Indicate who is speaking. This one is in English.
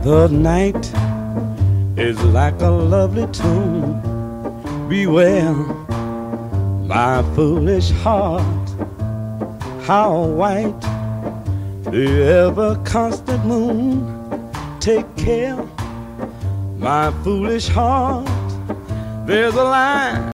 Speaker 1: The night is like a lovely tune. Beware, my foolish heart, how white the ever constant moon. Take care, my foolish heart, there's a line